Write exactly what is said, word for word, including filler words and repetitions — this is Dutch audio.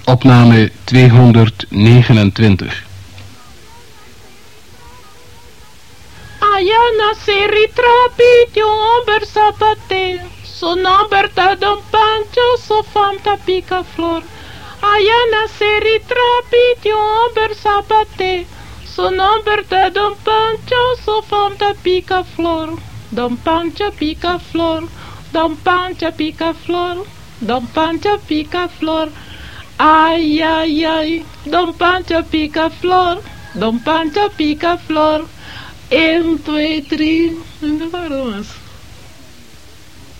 Opname tweehonderdnegenentwintig. Ayana seri trapitio omber sapate, so number ta don pancho so fam ta pica flor. Ayana seri trapitio omber sapate, so number ta don pancho so fam ta pica flor. Don pancho pica flor, don pancho pica flor, don pancho pica flor. Ay, ay, ay, don pancho pica flor, don pancho pica flor. um, dois, três, ainda vai mais.